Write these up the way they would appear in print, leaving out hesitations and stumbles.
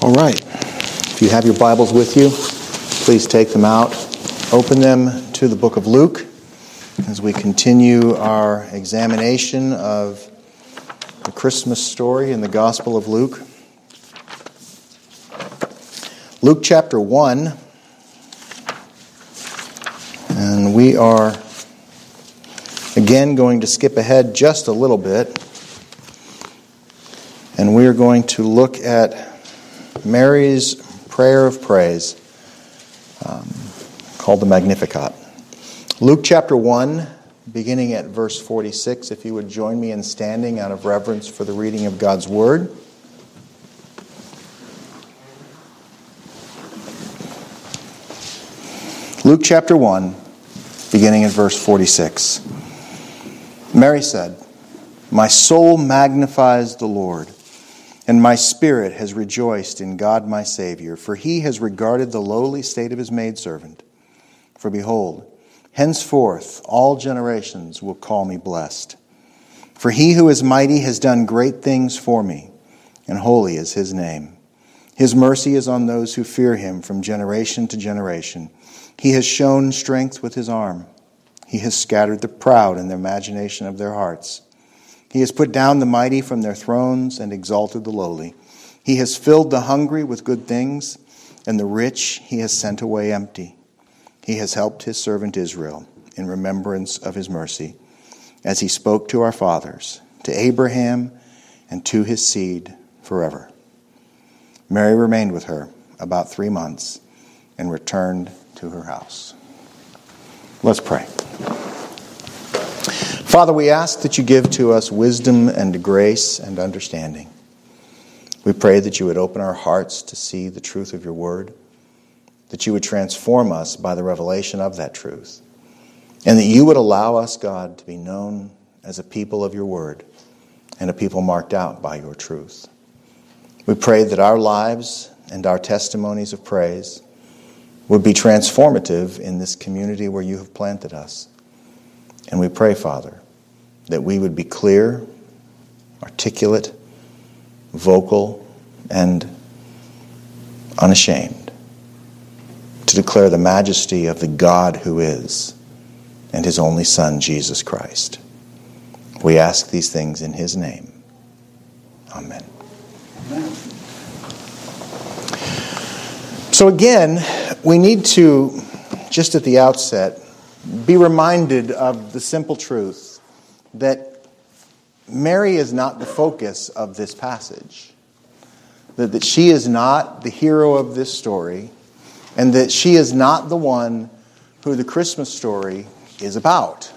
All right. If you have your Bibles with you, please take them out. Open them to the book of Luke as we continue our examination of the Christmas story in the Gospel of Luke. Luke chapter 1. And we are again going to skip ahead just a little bit. And we are going to look at Mary's prayer of praise, called the Magnificat. Luke chapter 1, beginning at verse 46, if you would join me in standing out of reverence for the reading of God's Word. Luke chapter 1, beginning at verse 46. Mary said, "My soul magnifies the Lord, and my spirit has rejoiced in God my Savior, for he has regarded the lowly state of his maidservant. For behold, henceforth all generations will call me blessed. For he who is mighty has done great things for me, and holy is his name. His mercy is on those who fear him from generation to generation. He has shown strength with his arm. He has scattered the proud in the imagination of their hearts. He has put down the mighty from their thrones and exalted the lowly. He has filled the hungry with good things, and the rich he has sent away empty. He has helped his servant Israel in remembrance of his mercy, as he spoke to our fathers, to Abraham, and to his seed forever." Mary remained with her about 3 months and returned to her house. Let's pray. Father, we ask that you give to us wisdom and grace and understanding. We pray that you would open our hearts to see the truth of your word, that you would transform us by the revelation of that truth, and that you would allow us, God, to be known as a people of your word and a people marked out by your truth. We pray that our lives and our testimonies of praise would be transformative in this community where you have planted us. And we pray, Father, that we would be clear, articulate, vocal, and unashamed to declare the majesty of the God who is and his only Son, Jesus Christ. We ask these things in his name. Amen. So again, we need to, just at the outset, be reminded of the simple truth that Mary is not the focus of this passage, that she is not the hero of this story, and that she is not the one who the Christmas story is about.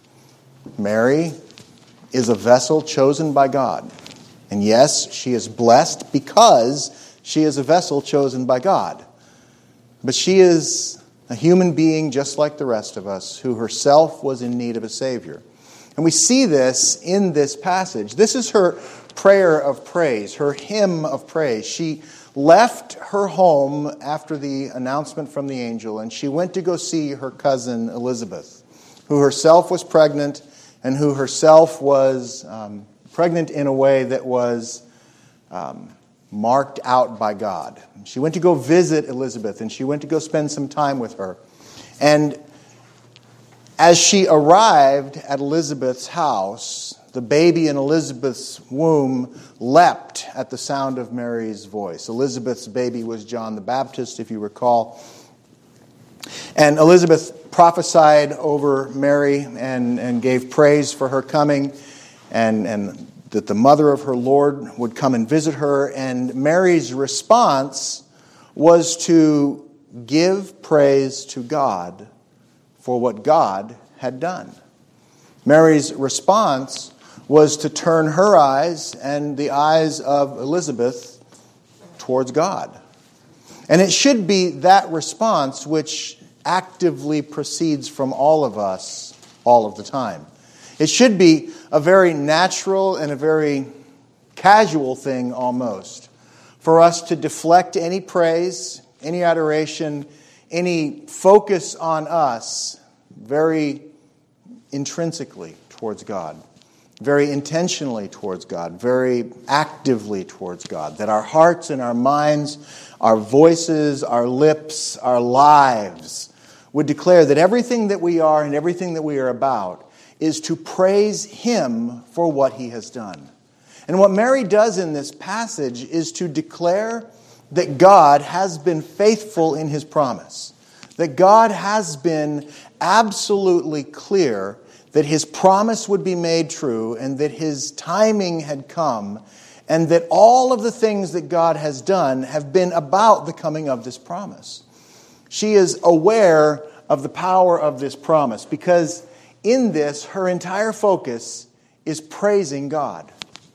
Mary is a vessel chosen by God. And yes, she is blessed because she is a vessel chosen by God. But she is a human being just like the rest of us who herself was in need of a Savior. And we see this in this passage. This is her prayer of praise, her hymn of praise. She left her home after the announcement from the angel, and she went to go see her cousin Elizabeth, who herself was pregnant and who herself was pregnant in a way that was marked out by God. She went to go visit Elizabeth, and she went to go spend some time with her. And as she arrived at Elizabeth's house, the baby in Elizabeth's womb leapt at the sound of Mary's voice. Elizabeth's baby was John the Baptist, if you recall. And Elizabeth prophesied over Mary and gave praise for her coming, and that the mother of her Lord would come and visit her. And Mary's response was to give praise to God for what God had done. Mary's response was to turn her eyes and the eyes of Elizabeth towards God. And it should be that response which actively proceeds from all of us all of the time. It should be a very natural and a very casual thing almost for us to deflect any praise, any adoration, any focus on us very intrinsically towards God. very intentionally towards God, very actively towards God, that our hearts and our minds, our voices, our lips, our lives would declare that everything that we are and everything that we are about is to praise Him for what He has done. And what Mary does in this passage is to declare that God has been faithful in His promise, that God has been absolutely clear that His promise would be made true and that His timing had come, and that all of the things that God has done have been about the coming of this promise. She is aware of the power of this promise because in this, her entire focus is praising God.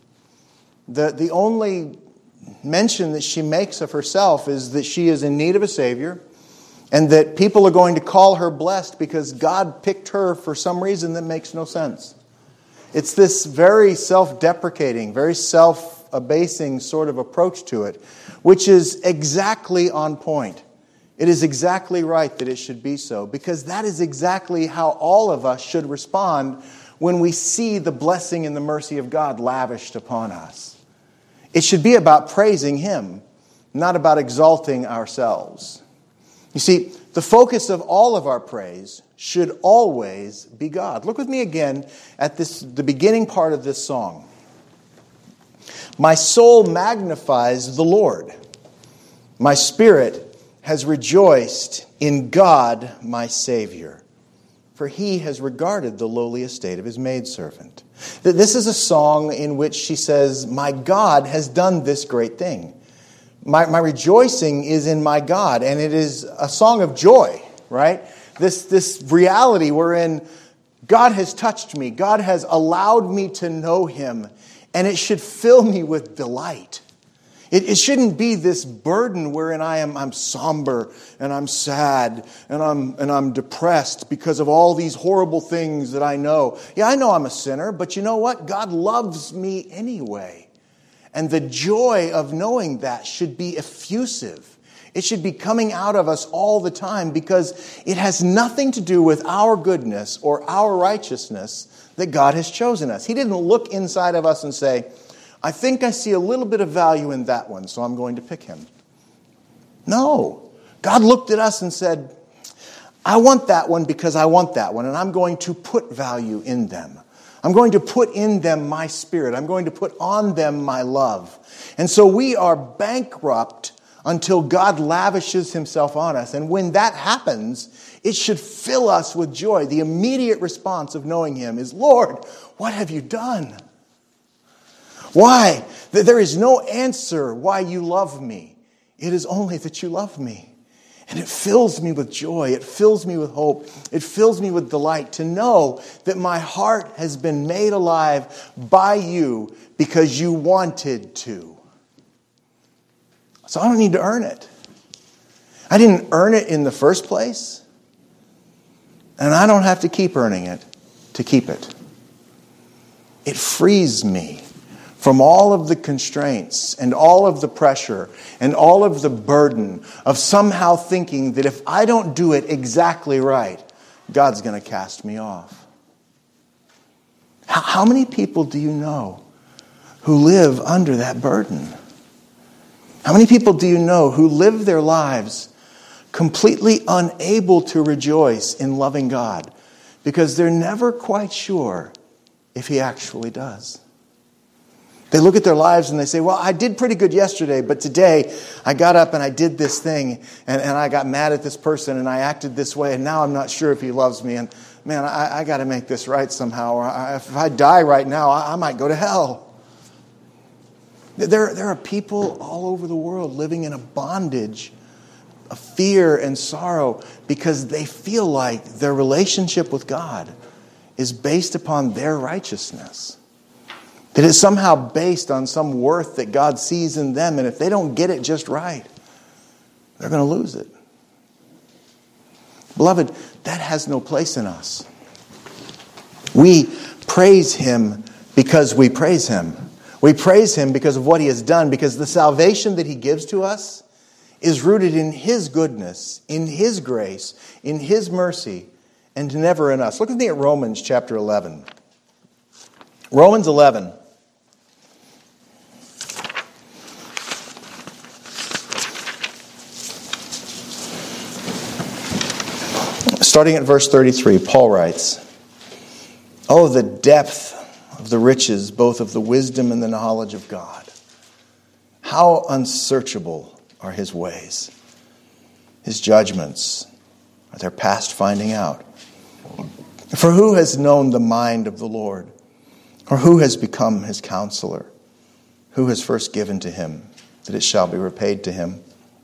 The only mention that she makes of herself is that she is in need of a Savior, and that people are going to call her blessed because God picked her for some reason that makes no sense. It's this very self-deprecating, very self-abasing sort of approach to it, which is exactly on point. It is exactly right that it should be so, because that is exactly how all of us should respond when we see the blessing and the mercy of God lavished upon us. It should be about praising Him, not about exalting ourselves. You see, the focus of all of our praise should always be God. Look with me again at the beginning part of this song. My soul magnifies the Lord. My spirit has rejoiced in God, my Savior, for He has regarded the lowly estate of His maidservant. This is a song in which she says, my God has done this great thing. My rejoicing is in my God, and it is a song of joy, right? This reality wherein God has touched me, God has allowed me to know Him, and it should fill me with delight. It shouldn't be this burden wherein I'm somber and I'm sad and I'm depressed because of all these horrible things that I know. Yeah, I know I'm a sinner, but you know what? God loves me anyway. And the joy of knowing that should be effusive. It should be coming out of us all the time because it has nothing to do with our goodness or our righteousness that God has chosen us. He didn't look inside of us and say, I think I see a little bit of value in that one, so I'm going to pick him. No. God looked at us and said, I want that one because I want that one, and I'm going to put value in them. I'm going to put in them my spirit. I'm going to put on them my love. And so we are bankrupt until God lavishes Himself on us. And when that happens, it should fill us with joy. The immediate response of knowing Him is, Lord, what have you done? Why? There is no answer why you love me. It is only that you love me. And it fills me with joy. It fills me with hope. It fills me with delight to know that my heart has been made alive by you because you wanted to. So I don't need to earn it. I didn't earn it in the first place. And I don't have to keep earning it to keep it. It frees me from all of the constraints and all of the pressure and all of the burden of somehow thinking that if I don't do it exactly right, God's going to cast me off. How many people do you know who live under that burden? How many people do you know who live their lives completely unable to rejoice in loving God because they're never quite sure if He actually does? They look at their lives and they say, well, I did pretty good yesterday, but today I got up and I did this thing and I got mad at this person and I acted this way and now I'm not sure if he loves me. And man, I got to make this right somehow. Or if I die right now, I might go to hell. There are people all over the world living in a bondage of fear and sorrow because they feel like their relationship with God is based upon their righteousness. That it's somehow based on some worth that God sees in them. And if they don't get it just right, they're going to lose it. Beloved, that has no place in us. We praise Him because we praise Him. We praise Him because of what He has done, because the salvation that He gives to us is rooted in His goodness, in His grace, in His mercy, and never in us. Look with me at Romans chapter 11. Romans 11. Starting at verse 33, Paul writes, "Oh, the depth of the riches, both of the wisdom and the knowledge of God. How unsearchable are his ways. His judgments are their past finding out. For who has known the mind of the Lord? Or who has become his counselor? Who has first given to him, that it shall be repaid to him?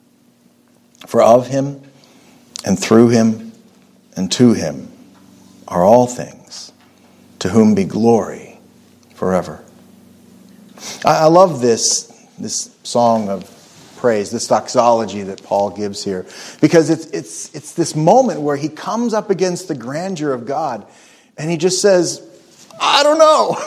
For of him, and through him, and to him are all things, to whom be glory forever." I love this song of praise, this doxology that Paul gives here, because it's this moment where he comes up against the grandeur of God, and he just says, I don't know.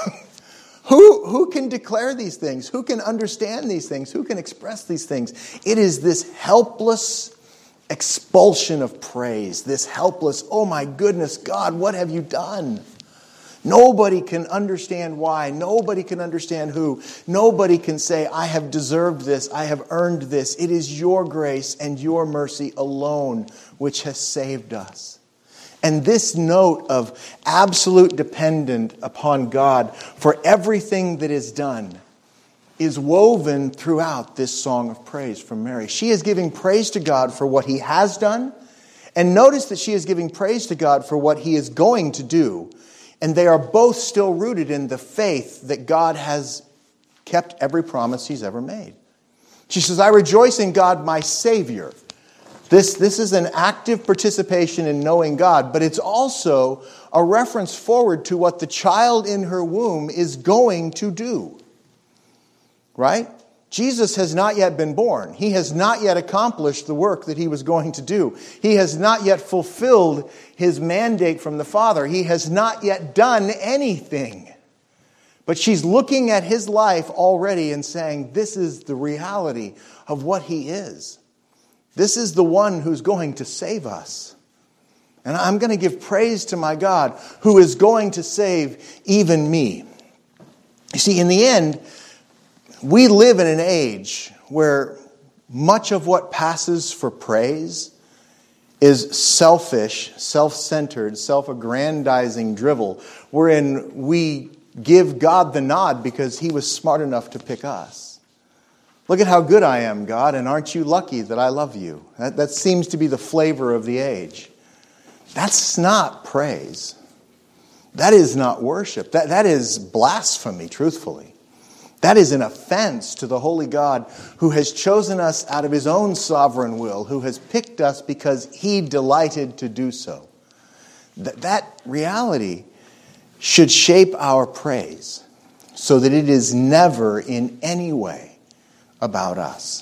Who can declare these things? Who can understand these things? Who can express these things? It is this helpless expulsion of praise, this helpless, oh my goodness, God, what have you done? Nobody can understand why. Nobody can understand who. Nobody can say, I have deserved this. I have earned this. It is your grace and your mercy alone which has saved us. And this note of absolute dependence upon God for everything that is done is woven throughout this song of praise from Mary. She is giving praise to God for what he has done. And notice that she is giving praise to God for what he is going to do. And they are both still rooted in the faith that God has kept every promise he's ever made. She says, I rejoice in God, my Savior. This is an active participation in knowing God, but it's also a reference forward to what the child in her womb is going to do. Right? Jesus has not yet been born. He has not yet accomplished the work that he was going to do. He has not yet fulfilled his mandate from the Father. He has not yet done anything. But she's looking at his life already and saying, this is the reality of what he is. This is the one who's going to save us. And I'm going to give praise to my God who is going to save even me. You see, in the end, we live in an age where much of what passes for praise is selfish, self-centered, self-aggrandizing drivel, wherein we give God the nod because he was smart enough to pick us. Look at how good I am, God, and aren't you lucky that I love you? That seems to be the flavor of the age. That's not praise. That is not worship. That is blasphemy, truthfully. That is an offense to the holy God who has chosen us out of his own sovereign will, who has picked us because he delighted to do so. That reality should shape our praise so that it is never in any way about us.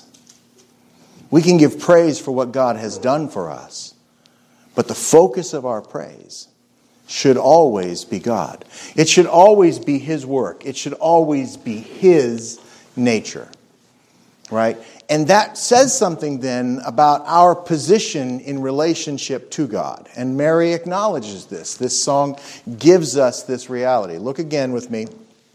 We can give praise for what God has done for us, but the focus of our praise should always be God. It should always be his work. It should always be his nature. Right? And that says something then about our position in relationship to God. And Mary acknowledges this. This song gives us this reality. Look again with me.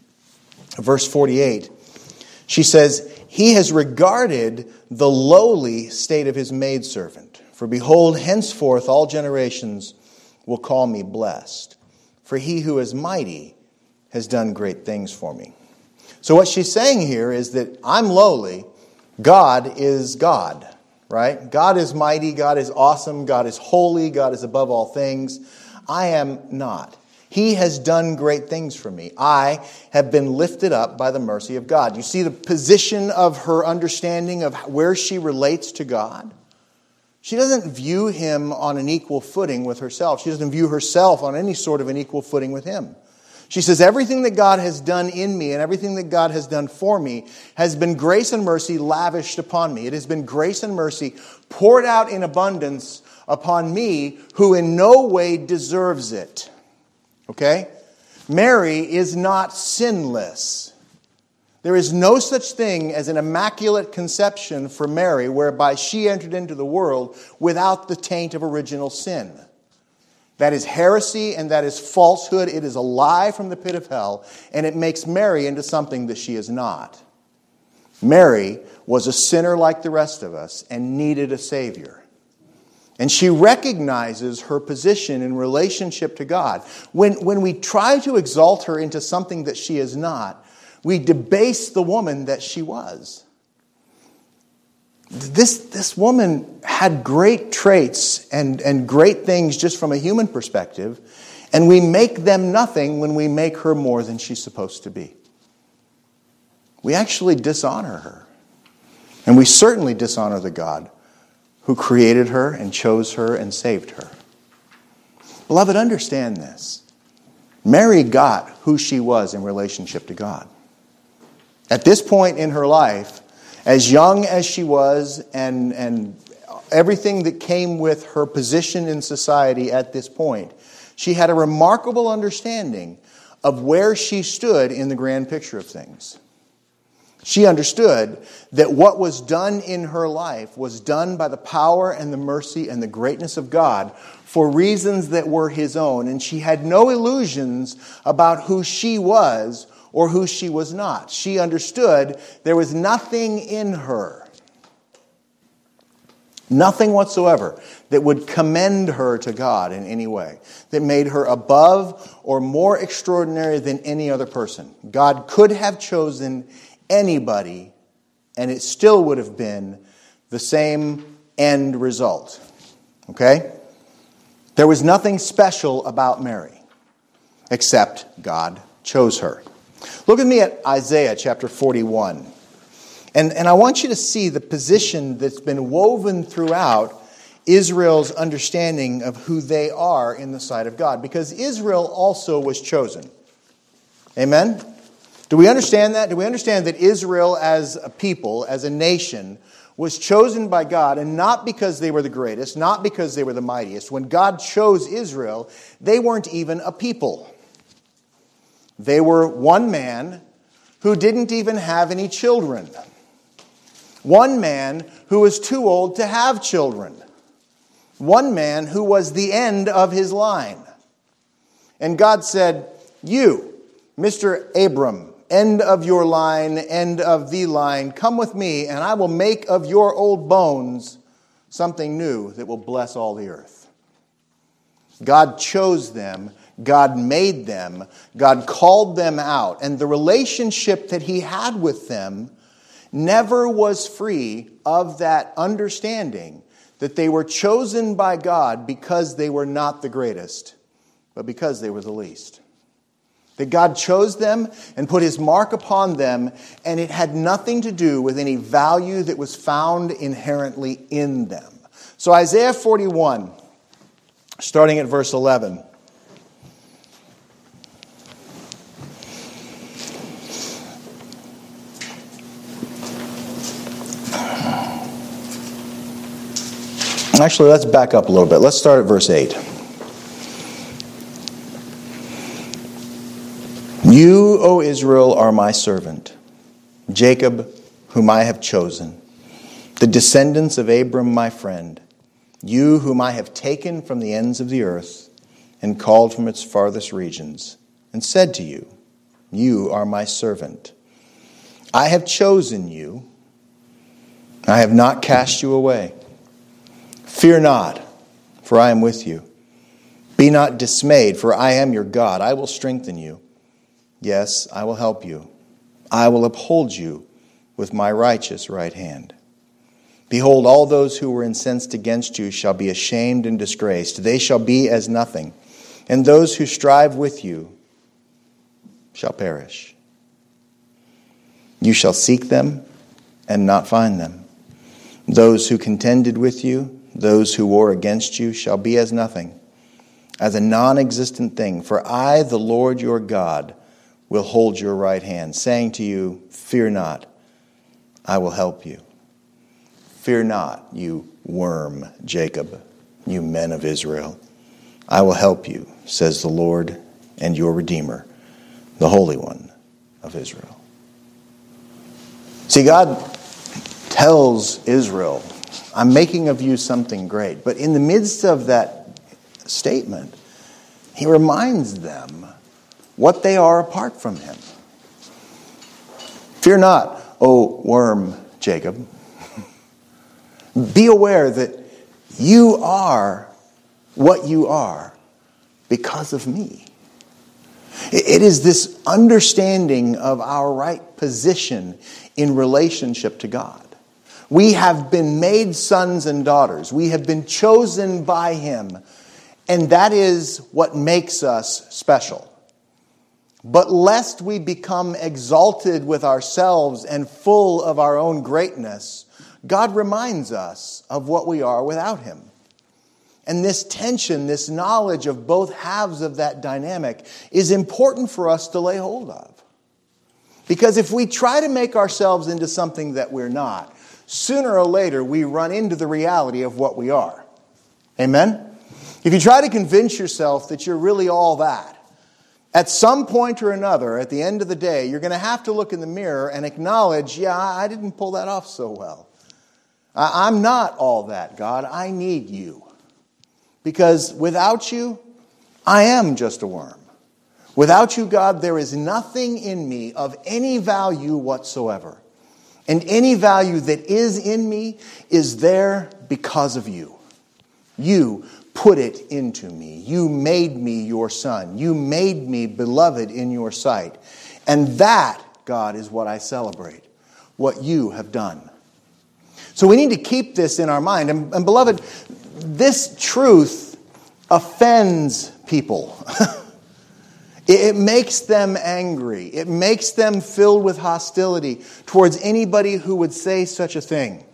Verse 48. She says, he has regarded the lowly state of his maidservant. For behold, henceforth all generations will call me blessed. For he who is mighty has done great things for me. So what she's saying here is that I'm lowly. God is God, right? God is mighty. God is awesome. God is holy. God is above all things. I am not. He has done great things for me. I have been lifted up by the mercy of God. You see the position of her understanding of where she relates to God? She doesn't view him on an equal footing with herself. She doesn't view herself on any sort of an equal footing with him. She says, everything that God has done in me and everything that God has done for me has been grace and mercy lavished upon me. It has been grace and mercy poured out in abundance upon me who in no way deserves it. Okay? Mary is not sinless. There is no such thing as an immaculate conception for Mary whereby she entered into the world without the taint of original sin. That is heresy and that is falsehood. It is a lie from the pit of hell, and it makes Mary into something that she is not. Mary was a sinner like the rest of us and needed a Savior. And she recognizes her position in relationship to God. When we try to exalt her into something that she is not, we debase the woman that she was. This woman had great traits and great things just from a human perspective, and we make them nothing when we make her more than she's supposed to be. We actually dishonor her. And we certainly dishonor the God who created her and chose her and saved her. Beloved, understand this. Mary got who she was in relationship to God. At this point in her life, as young as she was and everything that came with her position in society at this point, she had a remarkable understanding of where she stood in the grand picture of things. She understood that what was done in her life was done by the power and the mercy and the greatness of God for reasons that were His own. And she had no illusions about who she was or who she was not. She understood there was nothing in her, nothing whatsoever, that would commend her to God in any way, that made her above or more extraordinary than any other person. God could have chosen anybody, and it still would have been the same end result. Okay? There was nothing special about Mary, except God chose her. Look at me at Isaiah chapter 41. And I want you to see the position that's been woven throughout Israel's understanding of who they are in the sight of God. Because Israel also was chosen. Amen? Do we understand that? Do we understand that Israel as a people, as a nation, was chosen by God, and not because they were the greatest, not because they were the mightiest. When God chose Israel, they weren't even a people. They were one man who didn't even have any children. One man who was too old to have children. One man who was the end of his line. And God said, "You, Mr. Abram, end of your line, end of the line, come with me, and I will make of your old bones something new that will bless all the earth." God chose them. God made them. God called them out. And the relationship that He had with them never was free of that understanding that they were chosen by God because they were not the greatest, but because they were the least. That God chose them and put His mark upon them, and it had nothing to do with any value that was found inherently in them. So Isaiah 41, starting at verse 11. Actually, let's back up a little bit. Let's start at verse 8. "You, O Israel, are my servant, Jacob, whom I have chosen, the descendants of Abram, my friend, you whom I have taken from the ends of the earth and called from its farthest regions, and said to you, you are my servant. I have chosen you. I have not cast you away. Fear not, for I am with you. Be not dismayed, for I am your God. I will strengthen you. Yes, I will help you. I will uphold you with my righteous right hand. Behold, all those who were incensed against you shall be ashamed and disgraced. They shall be as nothing. And those who strive with you shall perish. You shall seek them and not find them. Those who contended with you, those who war against you, shall be as nothing, as a non-existent thing. For I, the Lord your God, will hold your right hand, saying to you, fear not, I will help you. Fear not, you worm Jacob, you men of Israel. I will help you, says the Lord and your Redeemer, the Holy One of Israel. See, God tells Israel, I'm making of you something great. But in the midst of that statement, He reminds them what they are apart from him. Fear not, O worm Jacob. Be aware that you are what you are because of me. It is this understanding of our right position in relationship to God. We have been made sons and daughters. We have been chosen by him. And that is what makes us special. But lest we become exalted with ourselves and full of our own greatness, God reminds us of what we are without him. And this tension, this knowledge of both halves of that dynamic is important for us to lay hold of. Because if we try to make ourselves into something that we're not, sooner or later we run into the reality of what we are. Amen? If you try to convince yourself that you're really all that, at some point or another, at the end of the day, you're going to have to look in the mirror and acknowledge, yeah, I didn't pull that off so well. I'm not all that, God. I need you. Because without you, I am just a worm. Without you, God, there is nothing in me of any value whatsoever. And any value that is in me is there because of you. You put it into me. You made me your son. You made me beloved in your sight. And that, God, is what I celebrate. What you have done. So we need to keep this in our mind. And beloved, this truth offends people. It makes them angry. It makes them filled with hostility towards anybody who would say such a thing.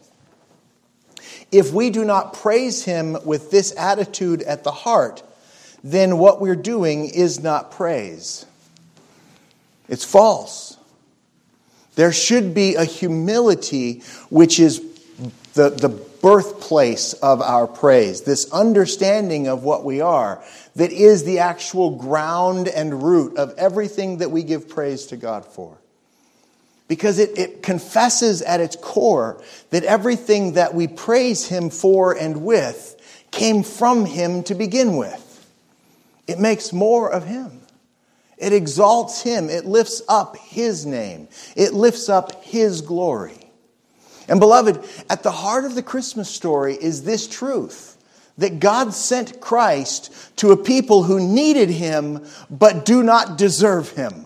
If we do not praise him with this attitude at the heart, then what we're doing is not praise. It's false. There should be a humility which is the birthplace of our praise, this understanding of what we are, that is the actual ground and root of everything that we give praise to God for. Because it confesses at its core that everything that we praise him for and with came from him to begin with. It makes more of him. It exalts him. It lifts up his name. It lifts up his glory. And beloved, at the heart of the Christmas story is this truth, that God sent Christ to a people who needed him but do not deserve him.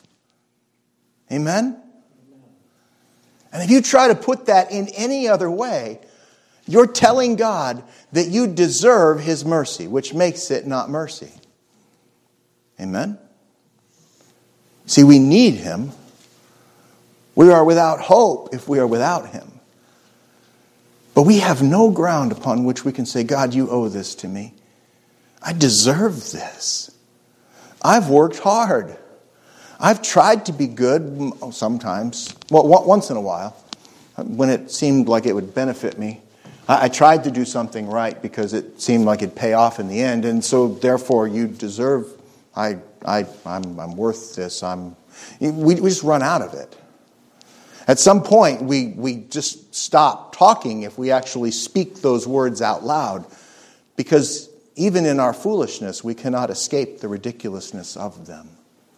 Amen? And if you try to put that in any other way, you're telling God that you deserve his mercy, which makes it not mercy. Amen? See, we need him. We are without hope if we are without him. But we have no ground upon which we can say, God, you owe this to me. I deserve this. I've worked hard. I've tried to be good sometimes. Well, once in a while, when it seemed like it would benefit me. I tried to do something right because it seemed like it'd pay off in the end. And so, therefore, you deserve, I'm worth this. We just run out of it. At some point, we just stop talking if we actually speak those words out loud. Because even in our foolishness, we cannot escape the ridiculousness of them.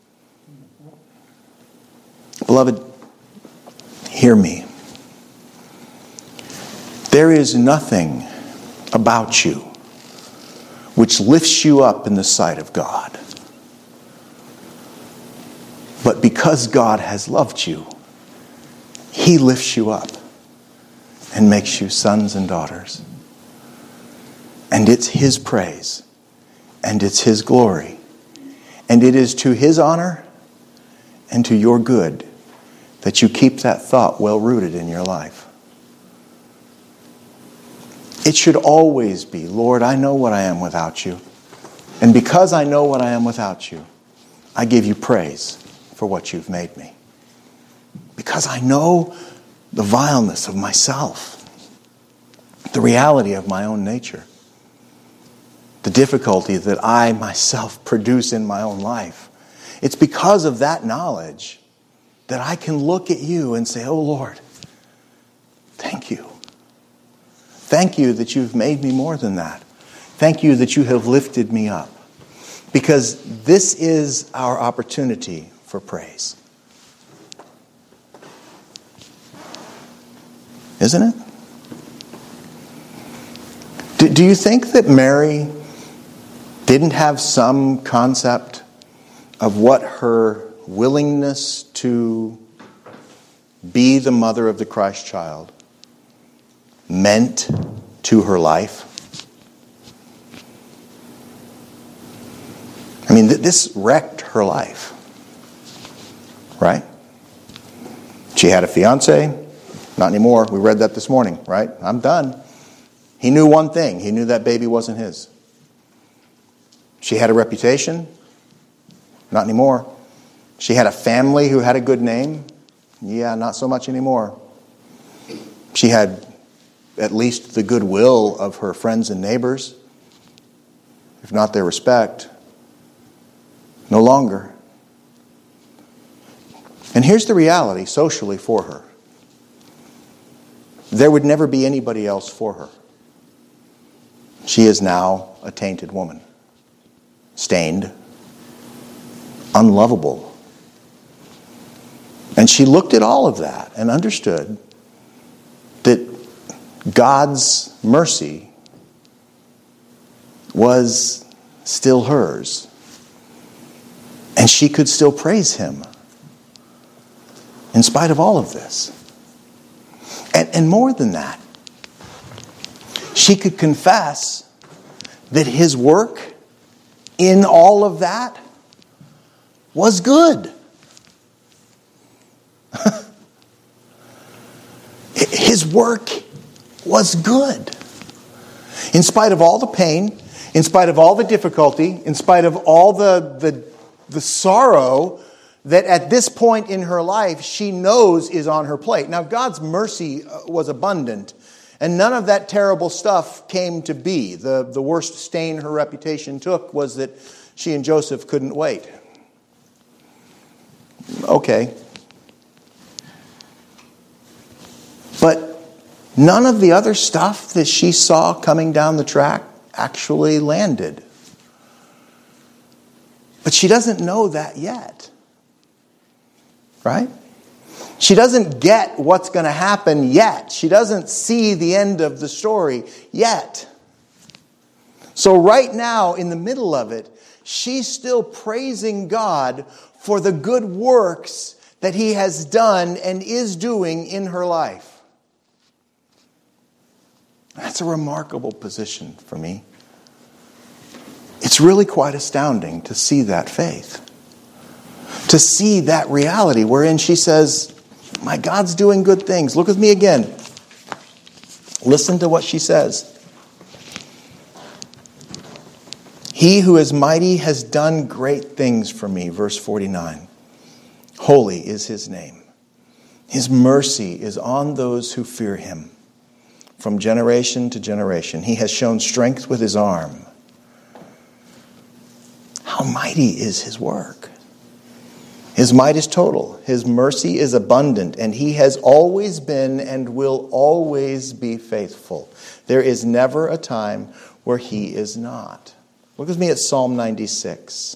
Beloved, hear me. There is nothing about you which lifts you up in the sight of God. But because God has loved you, he lifts you up and makes you sons and daughters. And it's his praise. And it's his glory. And it is to his honor and to your good that you keep that thought well rooted in your life. It should always be, Lord, I know what I am without you. And because I know what I am without you, I give you praise for what you've made me. Because I know the vileness of myself, the reality of my own nature, the difficulty that I myself produce in my own life. It's because of that knowledge that I can look at you and say, oh Lord, thank you. Thank you that you've made me more than that. Thank you that you have lifted me up. Because this is our opportunity for praise. Isn't it? Do you think that Mary didn't have some concept of what her willingness to be the mother of the Christ child meant to her life? I mean, this wrecked her life, right? She had a fiance. Not anymore. We read that this morning, right? I'm done. He knew one thing. He knew that baby wasn't his. She had a reputation. Not anymore. She had a family who had a good name. Yeah, not so much anymore. She had at least the goodwill of her friends and neighbors, if not their respect. No longer. And here's the reality socially for her. There would never be anybody else for her. She is now a tainted woman. Stained. Unlovable. And she looked at all of that and understood that God's mercy was still hers. And she could still praise Him in spite of all of this. And more than that, she could confess that His work in all of that was good. His work was good. In spite of all the pain, in spite of all the difficulty, in spite of all the sorrow that at this point in her life she knows is on her plate. Now, God's mercy was abundant, and none of that terrible stuff came to be. The worst stain her reputation took was that she and Joseph couldn't wait. Okay. But none of the other stuff that she saw coming down the track actually landed. But she doesn't know that yet. Right? She doesn't get what's going to happen yet. She doesn't see the end of the story yet. So right now, in the middle of it, she's still praising God for the good works that He has done and is doing in her life. That's a remarkable position for me. It's really quite astounding to see that faith. To see that reality wherein she says, my God's doing good things. Look with me again. Listen to what she says. He who is mighty has done great things for me. Verse 49. Holy is His name. His mercy is on those who fear Him. From generation to generation. He has shown strength with His arm. How mighty is His work? His might is total. His mercy is abundant. And He has always been and will always be faithful. There is never a time where He is not. Look with me at Psalm 96.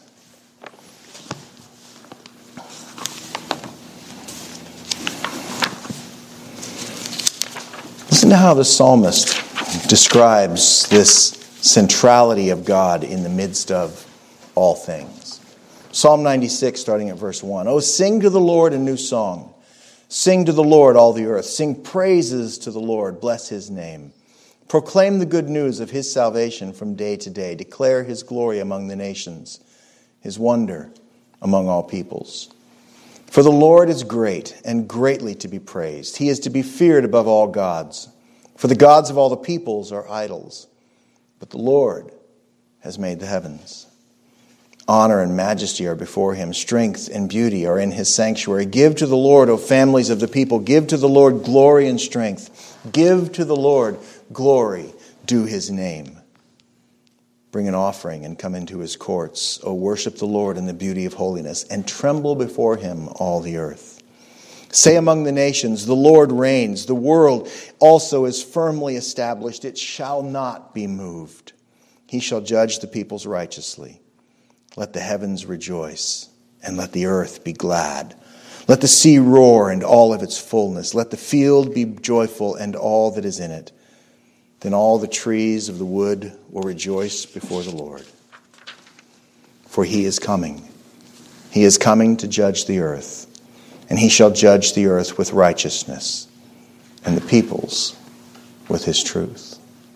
Listen to how the psalmist describes this centrality of God in the midst of all things. Psalm 96, starting at verse 1. Oh, sing to the Lord a new song. Sing to the Lord, all the earth. Sing praises to the Lord. Bless His name. Proclaim the good news of His salvation from day to day. Declare His glory among the nations, His wonder among all peoples. For the Lord is great and greatly to be praised. He is to be feared above all gods. For the gods of all the peoples are idols, but the Lord has made the heavens. Honor and majesty are before Him. Strength and beauty are in His sanctuary. Give to the Lord, O families of the people. Give to the Lord glory and strength. Give to the Lord glory. Do His name. Bring an offering and come into His courts. O worship the Lord in the beauty of holiness, and tremble before Him, all the earth. Say among the nations, the Lord reigns. The world also is firmly established. It shall not be moved. He shall judge the peoples righteously. Let the heavens rejoice, and let the earth be glad. Let the sea roar and all of its fullness. Let the field be joyful and all that is in it. Then all the trees of the wood will rejoice before the Lord. For he is coming. He is coming to judge the earth. And he shall judge the earth with righteousness, and the peoples with his truth.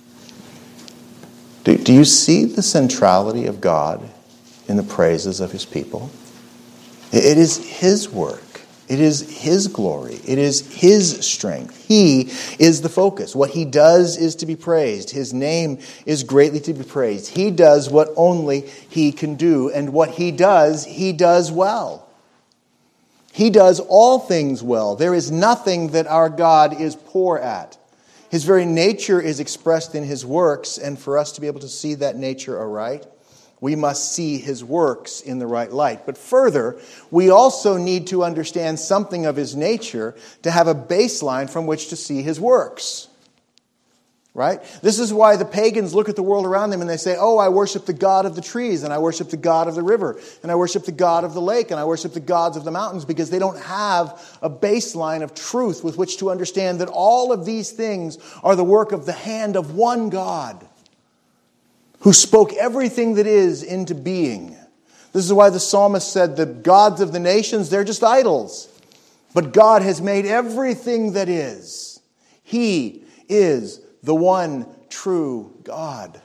Do you see the centrality of God in the praises of his people? It is his work. It is his glory. It is his strength. He is the focus. What he does is to be praised. His name is greatly to be praised. He does what only he can do. And what he does well. He does all things well. There is nothing that our God is poor at. His very nature is expressed in his works, and for us to be able to see that nature aright, we must see his works in the right light. But further, we also need to understand something of his nature to have a baseline from which to see his works. Right? This is why the pagans look at the world around them and they say, oh, I worship the God of the trees, and I worship the God of the river, and I worship the God of the lake, and I worship the gods of the mountains, because they don't have a baseline of truth with which to understand that all of these things are the work of the hand of one God who spoke everything that is into being. This is why the psalmist said the gods of the nations, they're just idols. But God has made everything that is. He is the one true God.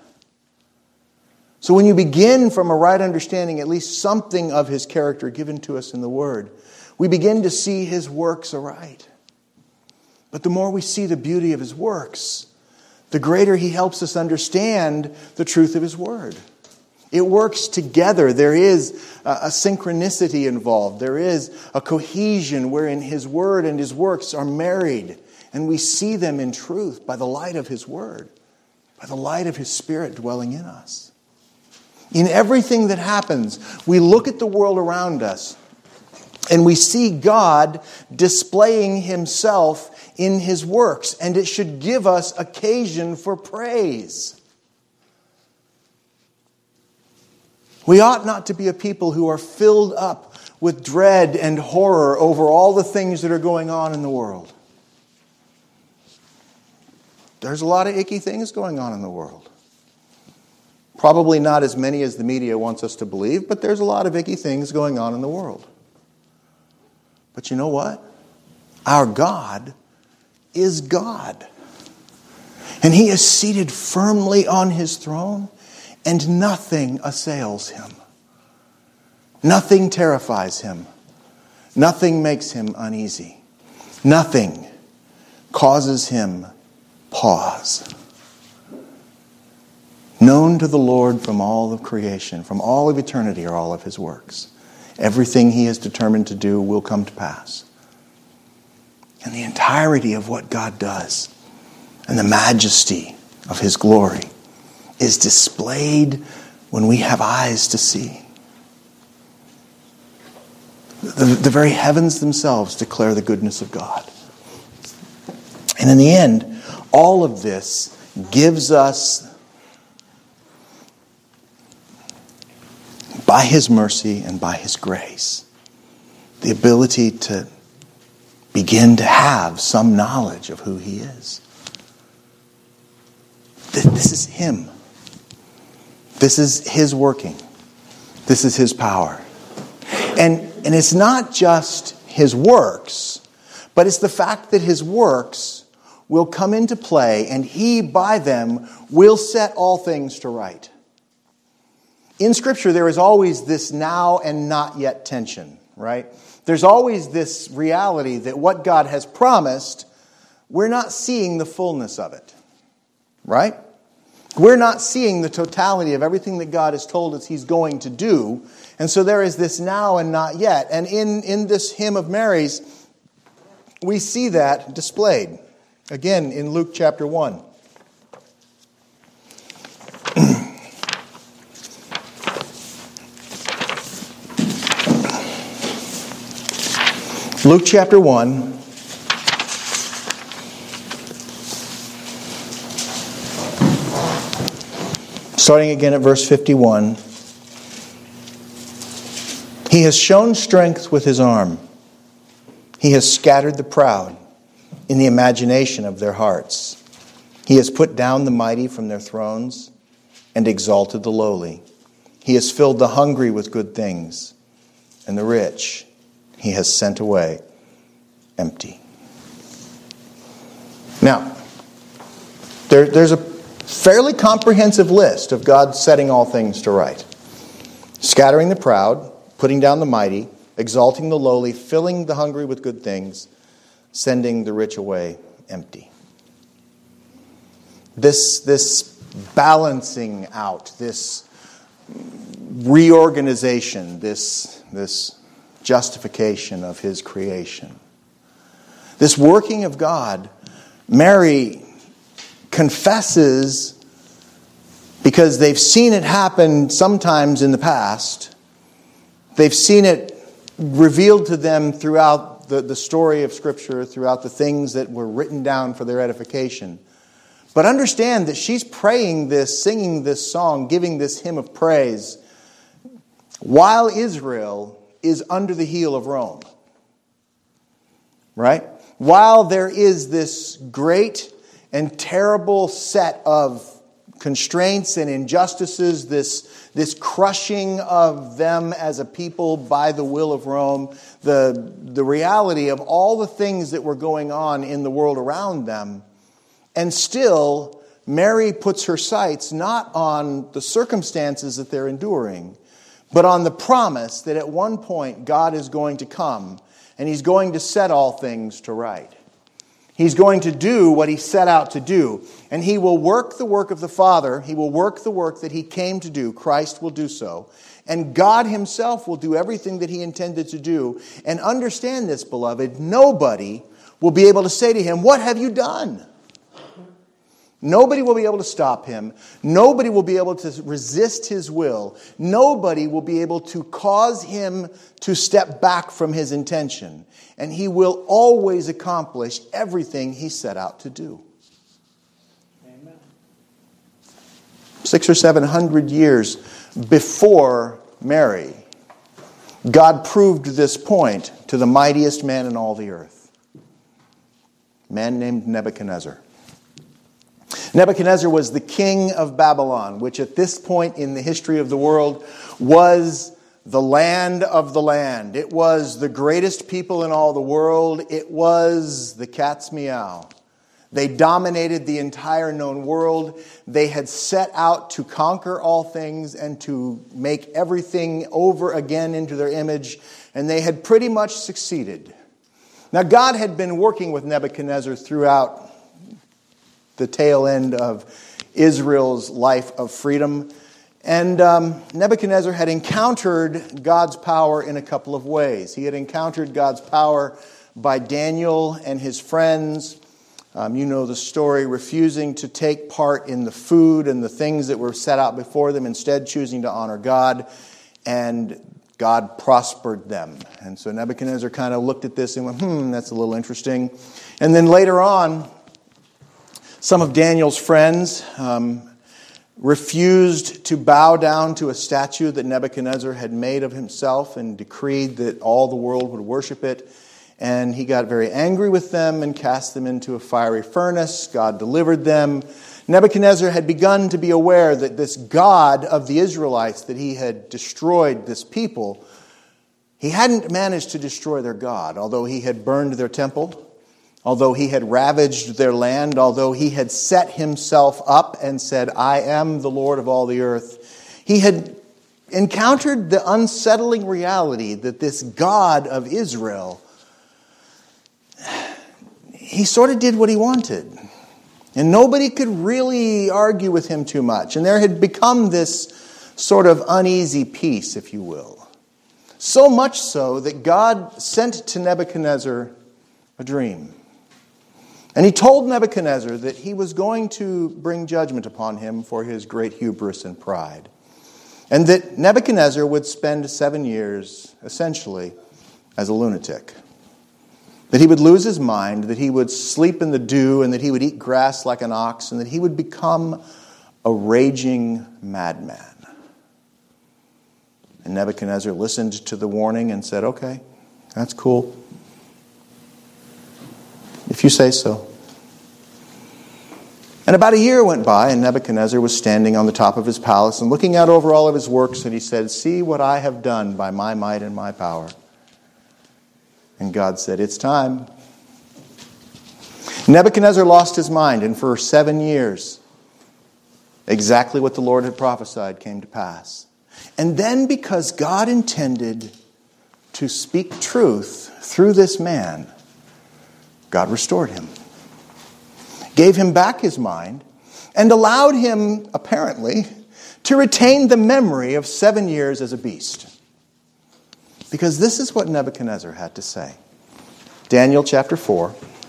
So when you begin from a right understanding, at least something of his character given to us in the Word, we begin to see his works aright. But the more we see the beauty of his works, the greater he helps us understand the truth of his Word. It works together. There is a synchronicity involved. There is a cohesion wherein his Word and his works are married. And we see them in truth by the light of his Word, by the light of his Spirit dwelling in us. In everything that happens, we look at the world around us and we see God displaying himself in his works, and it should give us occasion for praise. We ought not to be a people who are filled up with dread and horror over all the things that are going on in the world. There's a lot of icky things going on in the world. Probably not as many as the media wants us to believe, but there's a lot of icky things going on in the world. But you know what? Our God is God. And he is seated firmly on his throne, and nothing assails him. Nothing terrifies him. Nothing makes him uneasy. Nothing causes him pause. Known to the Lord from all of creation, from all of eternity are all of his works. Everything he has determined to do will come to pass. And the entirety of what God does and the majesty of his glory is displayed when we have eyes to see. The very heavens themselves declare the goodness of God. And in the end, all of this gives us, by his mercy and by his grace, the ability to begin to have some knowledge of who he is. This is him. This is his working. This is his power. And it's not just his works, but it's the fact that his works will come into play, and he, by them, will set all things to right. In Scripture, there is always this now and not yet tension, right? There's always this reality that what God has promised, we're not seeing the fullness of it, right? We're not seeing the totality of everything that God has told us he's going to do, and so there is this now and not yet. And in this hymn of Mary's, we see that displayed. Again, in Luke chapter 1. Luke chapter 1. Starting again at verse 51. He has shown strength with his arm. He has scattered the proud in the imagination of their hearts. He has put down the mighty from their thrones and exalted the lowly. He has filled the hungry with good things, and the rich he has sent away empty. Now, there's a fairly comprehensive list of God setting all things to right. Scattering the proud, putting down the mighty, exalting the lowly, filling the hungry with good things, sending the rich away empty. This balancing out, this reorganization, this justification of his creation. This working of God, Mary confesses, because they've seen it happen sometimes in the past. They've seen it revealed to them throughout the story of Scripture, throughout the things that were written down for their edification. But understand that she's praying this, singing this song, giving this hymn of praise, while Israel is under the heel of Rome. Right? While there is this great and terrible set of constraints and injustices, this crushing of them as a people by the will of Rome, the reality of all the things that were going on in the world around them. And still, Mary puts her sights not on the circumstances that they're enduring, but on the promise that at one point God is going to come and He's going to set all things to right. He's going to do what He set out to do. And He will work the work of the Father. He will work the work that He came to do. Christ will do so. And God Himself will do everything that He intended to do. And understand this, beloved, nobody will be able to say to Him, "What have you done?" Nobody will be able to stop Him. Nobody will be able to resist His will. Nobody will be able to cause Him to step back from His intention. And He will always accomplish everything He set out to do. Amen. 600 or 700 years before Mary, God proved this point to the mightiest man in all the earth. A man named Nebuchadnezzar. Nebuchadnezzar was the king of Babylon, which at this point in the history of the world was the land of the land. It was the greatest people in all the world. It was the cat's meow. They dominated the entire known world. They had set out to conquer all things and to make everything over again into their image, and they had pretty much succeeded. Now, God had been working with Nebuchadnezzar throughout the tail end of Israel's life of freedom. And Nebuchadnezzar had encountered God's power in a couple of ways. He had encountered God's power by Daniel and his friends. You know the story, refusing to take part in the food and the things that were set out before them, instead choosing to honor God. And God prospered them. And so Nebuchadnezzar kind of looked at this and went, that's a little interesting. And then later on, some of Daniel's friends refused to bow down to a statue that Nebuchadnezzar had made of himself and decreed that all the world would worship it. And he got very angry with them and cast them into a fiery furnace. God delivered them. Nebuchadnezzar had begun to be aware that this God of the Israelites, that he had destroyed this people, he hadn't managed to destroy their God, although he had burned their temple. Although he had ravaged their land, although he had set himself up and said, "I am the Lord of all the earth," he had encountered the unsettling reality that this God of Israel, he sort of did what he wanted. And nobody could really argue with him too much. And there had become this sort of uneasy peace, if you will. So much so that God sent to Nebuchadnezzar a dream. And He told Nebuchadnezzar that He was going to bring judgment upon him for his great hubris and pride. And that Nebuchadnezzar would spend 7 years, essentially, as a lunatic. That he would lose his mind, that he would sleep in the dew, and that he would eat grass like an ox, and that he would become a raging madman. And Nebuchadnezzar listened to the warning and said, okay, that's cool. If you say so. And about a year went by, and Nebuchadnezzar was standing on the top of his palace and looking out over all of his works, and he said, see what I have done by my might and my power. And God said, it's time. Nebuchadnezzar lost his mind, and for 7 years, exactly what the Lord had prophesied came to pass. And then, because God intended to speak truth through this man, God restored him, gave him back his mind, and allowed him, apparently, to retain the memory of 7 years as a beast. Because this is what Nebuchadnezzar had to say. Daniel chapter 4,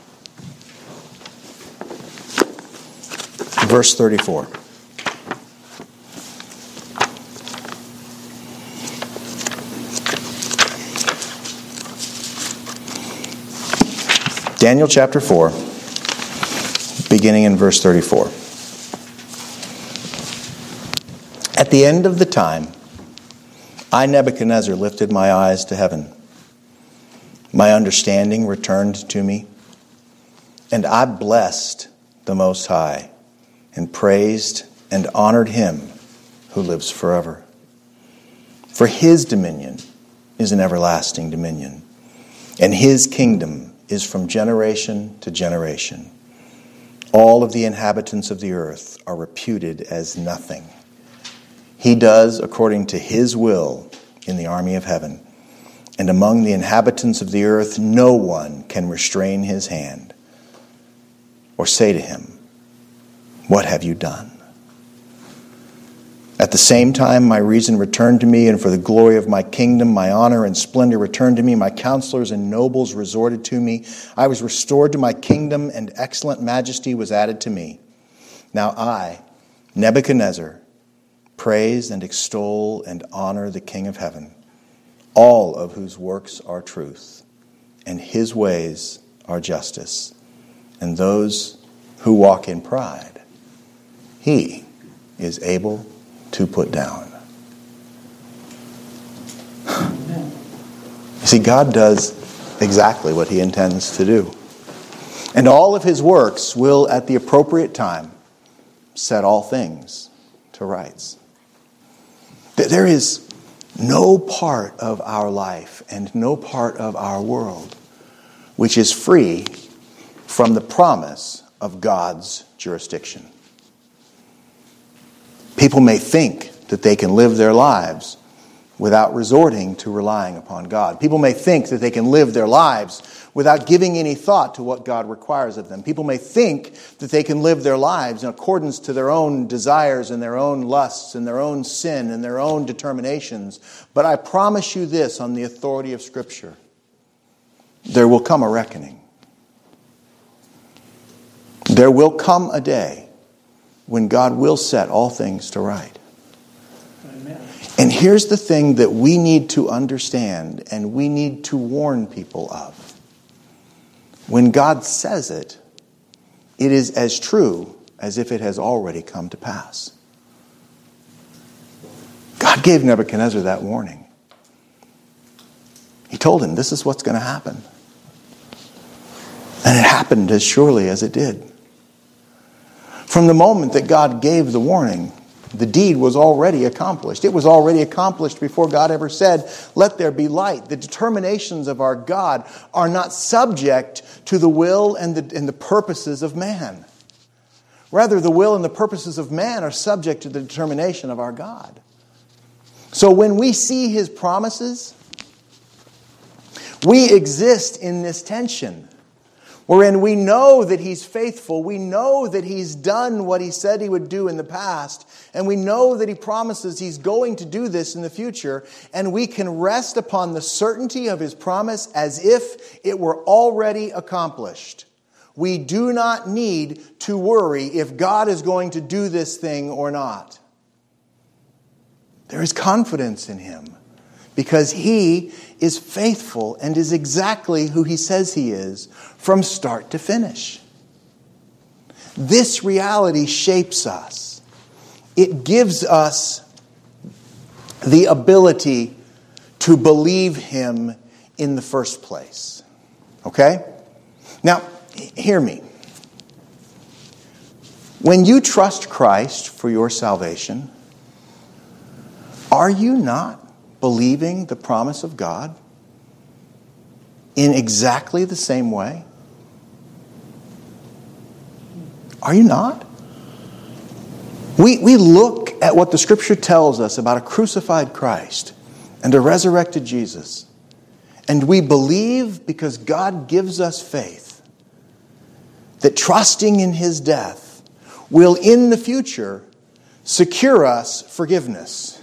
verse 34. Daniel chapter 4, beginning in verse 34. At the end of the time, I, Nebuchadnezzar, lifted my eyes to heaven. My understanding returned to me, and I blessed the Most High, and praised and honored Him who lives forever. For His dominion is an everlasting dominion, and His kingdom is from generation to generation. All of the inhabitants of the earth are reputed as nothing. He does according to His will in the army of heaven. And among the inhabitants of the earth, no one can restrain His hand or say to Him, what have you done? At the same time, my reason returned to me, and for the glory of my kingdom, my honor and splendor returned to me. My counselors and nobles resorted to me. I was restored to my kingdom, and excellent majesty was added to me. Now I, Nebuchadnezzar, praise and extol and honor the King of heaven, all of whose works are truth, and His ways are justice. And those who walk in pride, He is able to put down. You see, God does exactly what He intends to do. And all of His works will, at the appropriate time, set all things to rights. There is no part of our life and no part of our world which is free from the promise of God's jurisdiction. People may think that they can live their lives without resorting to relying upon God. People may think that they can live their lives without giving any thought to what God requires of them. People may think that they can live their lives in accordance to their own desires and their own lusts and their own sin and their own determinations. But I promise you this on the authority of Scripture: there will come a reckoning. There will come a day when God will set all things to right. Amen. And here's the thing that we need to understand and we need to warn people of. When God says it, it is as true as if it has already come to pass. God gave Nebuchadnezzar that warning. He told him, this is what's going to happen. And it happened as surely as it did. From the moment that God gave the warning, the deed was already accomplished. It was already accomplished before God ever said, let there be light. The determinations of our God are not subject to the will and the purposes of man. Rather, the will and the purposes of man are subject to the determination of our God. So when we see His promises, we exist in this tension, wherein we know that He's faithful, we know that He's done what He said He would do in the past, and we know that He promises He's going to do this in the future, and we can rest upon the certainty of His promise as if it were already accomplished. We do not need to worry if God is going to do this thing or not. There is confidence in Him because He is faithful and is exactly who He says He is from start to finish. This reality shapes us. It gives us the ability to believe him in the first place. Okay? Now, hear me. When you trust Christ for your salvation, are you not believing the promise of God in exactly the same way? Are you not? We look at what the Scripture tells us about a crucified Christ and a resurrected Jesus, and we believe because God gives us faith that trusting in his death will in the future secure us forgiveness.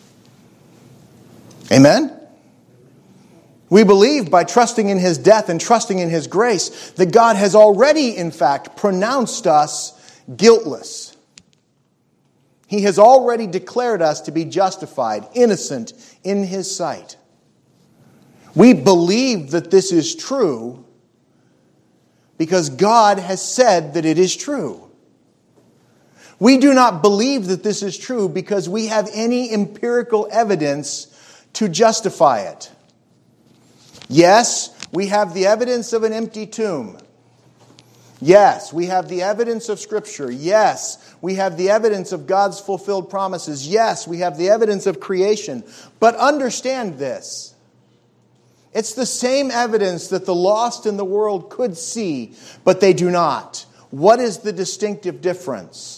Amen? We believe by trusting in his death and trusting in his grace that God has already, in fact, pronounced us guiltless. He has already declared us to be justified, innocent in his sight. We believe that this is true because God has said that it is true. We do not believe that this is true because we have any empirical evidence to justify it. Yes, we have the evidence of an empty tomb. Yes, we have the evidence of Scripture. Yes, we have the evidence of God's fulfilled promises. Yes, we have the evidence of creation. But understand this. It's the same evidence that the lost in the world could see, but they do not. What is the distinctive difference?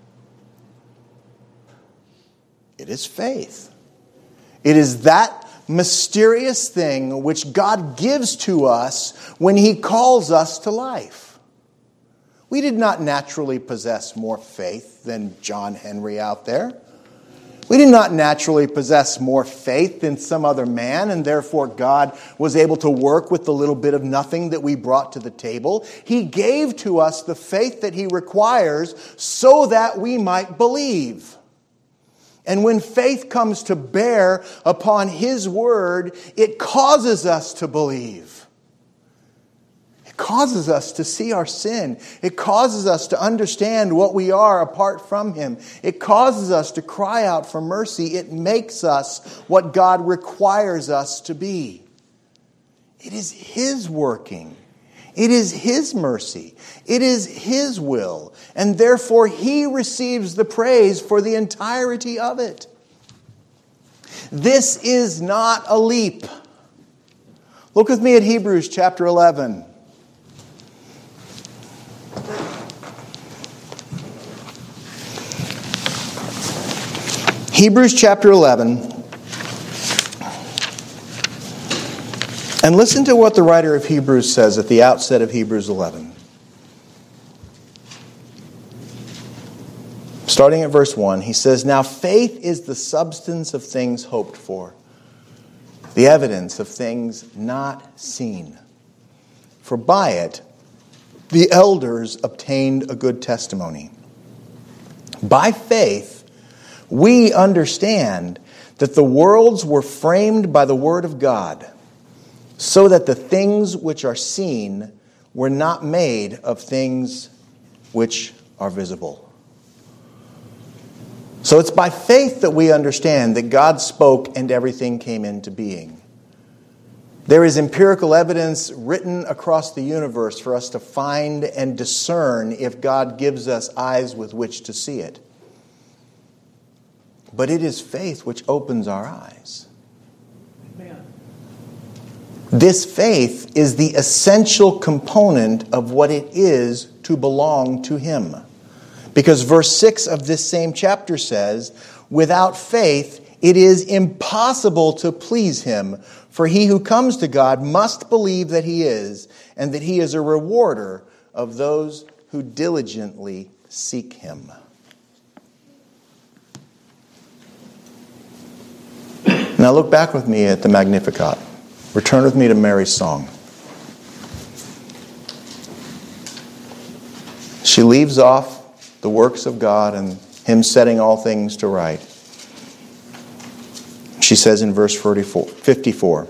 It is faith. It is that mysterious thing which God gives to us when he calls us to life. We did not naturally possess more faith than John Henry out there. We did not naturally possess more faith than some other man, and therefore God was able to work with the little bit of nothing that we brought to the table. He gave to us the faith that he requires so that we might believe. And when faith comes to bear upon his word, it causes us to believe. It causes us to see our sin. It causes us to understand what we are apart from him. It causes us to cry out for mercy. It makes us what God requires us to be. It is his working. It is his mercy. It is his will. And therefore he receives the praise for the entirety of it. This is not a leap. Look with me at Hebrews chapter 11. Hebrews chapter 11. And listen to what the writer of Hebrews says at the outset of Hebrews 11. Starting at verse 1, he says, "Now faith is the substance of things hoped for, the evidence of things not seen. For by it the elders obtained a good testimony. By faith we understand that the worlds were framed by the word of God, so that the things which are seen were not made of things which are visible." So it's by faith that we understand that God spoke and everything came into being. There is empirical evidence written across the universe for us to find and discern if God gives us eyes with which to see it. But it is faith which opens our eyes. Amen. This faith is the essential component of what it is to belong to him. Because verse 6 of this same chapter says, "Without faith it is impossible to please him, for he who comes to God must believe that he is, and that he is a rewarder of those who diligently seek him." Now look back with me at the Magnificat. Return with me to Mary's song. She leaves off the works of God and him setting all things to right. She says in verse 54,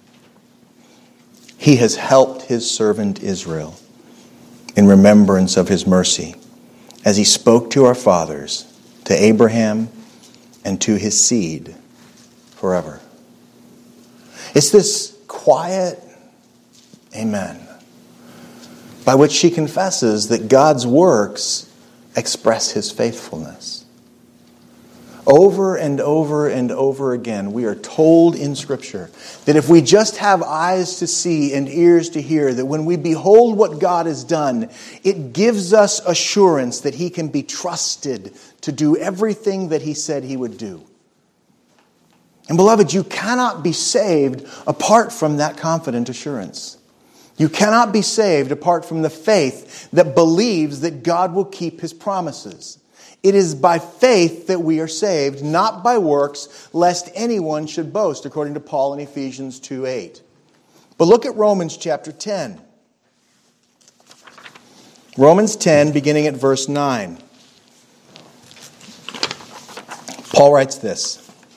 "He has helped his servant Israel in remembrance of his mercy, as he spoke to our fathers, to Abraham, and to his seed forever. It's this quiet amen by which she confesses that God's works express His faithfulness. Over and over and over again, we are told in Scripture that if we just have eyes to see and ears to hear, that when we behold what God has done, it gives us assurance that He can be trusted to do everything that He said He would do. And beloved, you cannot be saved apart from that confident assurance. You cannot be saved apart from the faith that believes that God will keep His promises. It is by faith that we are saved, not by works, lest anyone should boast, according to Paul in Ephesians 2:8. But look at Romans chapter 10. Romans 10, beginning at verse 9. Paul writes this: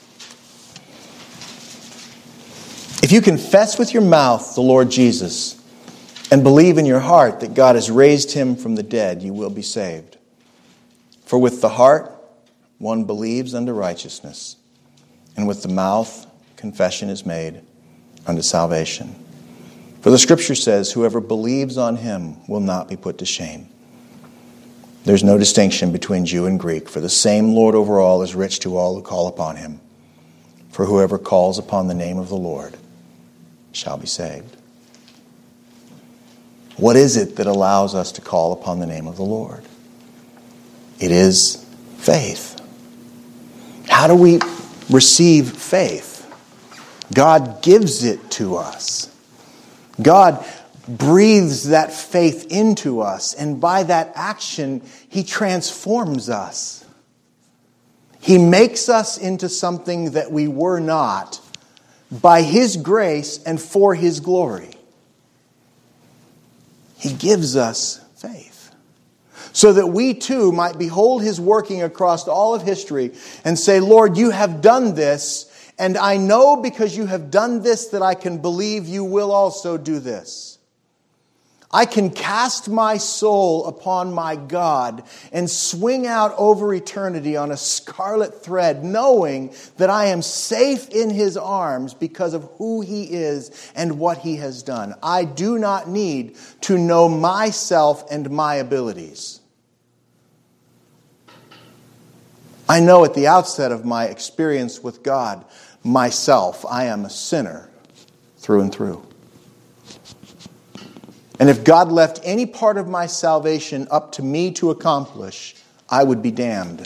If you confess with your mouth the Lord Jesus and believe in your heart that God has raised Him from the dead, you will be saved. For with the heart one believes unto righteousness, and with the mouth confession is made unto salvation. For the Scripture says, whoever believes on Him will not be put to shame. There's no distinction between Jew and Greek, for the same Lord over all is rich to all who call upon Him. For whoever calls upon the name of the Lord shall be saved. What is it that allows us to call upon the name of the Lord? It is faith. How do we receive faith? God gives it to us. God breathes that faith into us, and by that action, He transforms us. He makes us into something that we were not by His grace and for His glory. He gives us faith, so that we too might behold His working across all of history and say, Lord, you have done this, and I know because you have done this that I can believe you will also do this. I can cast my soul upon my God and swing out over eternity on a scarlet thread, knowing that I am safe in His arms because of who He is and what He has done. I do not need to know myself and my abilities. I know at the outset of my experience with God, myself, I am a sinner through and through. And if God left any part of my salvation up to me to accomplish, I would be damned.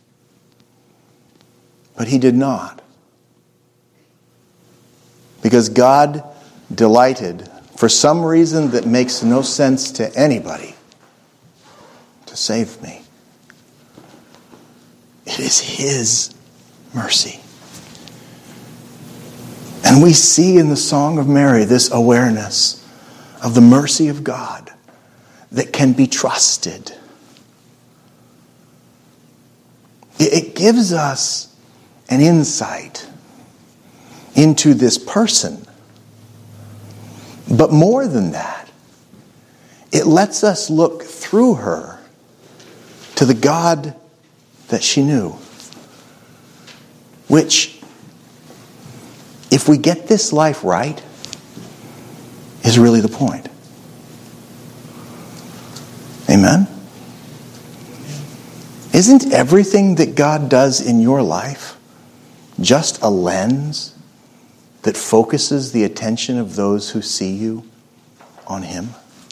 But He did not. Because God delighted, for some reason that makes no sense to anybody, to save me. It is His mercy. And we see in the Song of Mary this awareness of the mercy of God that can be trusted. It gives us an insight into this person. But more than that, it lets us look through her to the God that she knew, which, if we get this life right, is really the point. Amen? Isn't everything that God does in your life just a lens that focuses the attention of those who see you on Him?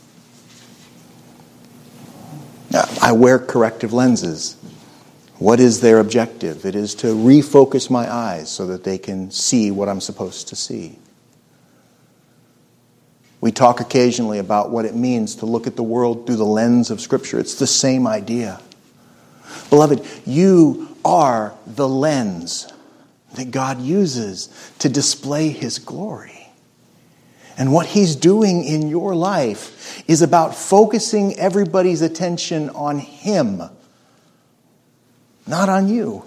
I wear corrective lenses. What is their objective? It is to refocus my eyes so that they can see what I'm supposed to see. We talk occasionally about what it means to look at the world through the lens of Scripture. It's the same idea. Beloved, you are the lens that God uses to display His glory. And what He's doing in your life is about focusing everybody's attention on Him, not on you.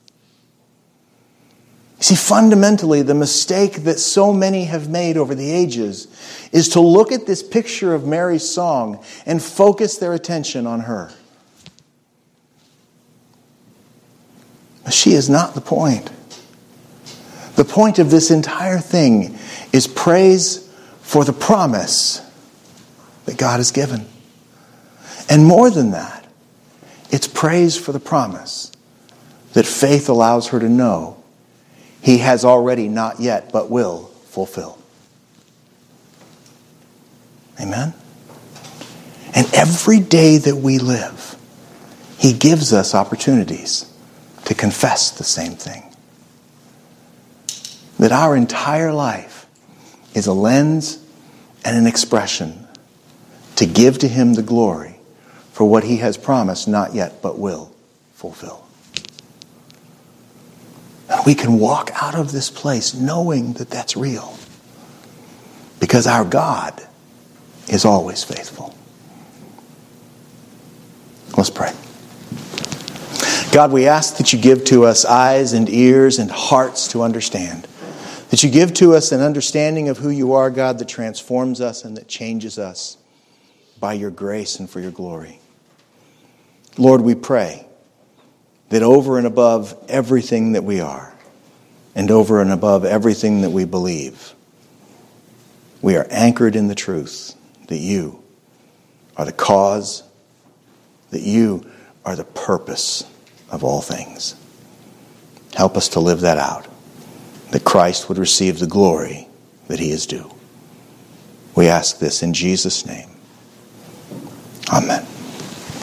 See, fundamentally, the mistake that so many have made over the ages is to look at this picture of Mary's song and focus their attention on her. But she is not the point. The point of this entire thing is praise for the promise that God has given. And more than that, it's praise for the promise that faith allows her to know He has already not yet but will fulfill. Amen? And every day that we live, He gives us opportunities to confess the same thing. That our entire life is a lens and an expression to give to Him the glory for what He has promised not yet but will fulfill. And we can walk out of this place knowing that that's real. Because our God is always faithful. Let's pray. God, we ask that you give to us eyes and ears and hearts to understand. That you give to us an understanding of who you are, God, that transforms us and that changes us by your grace and for your glory. Lord, we pray that over and above everything that we are, and over and above everything that we believe, we are anchored in the truth that you are the cause, that you are the purpose of all things. Help us to live that out, that Christ would receive the glory that He is due. We ask this in Jesus' name. Amen.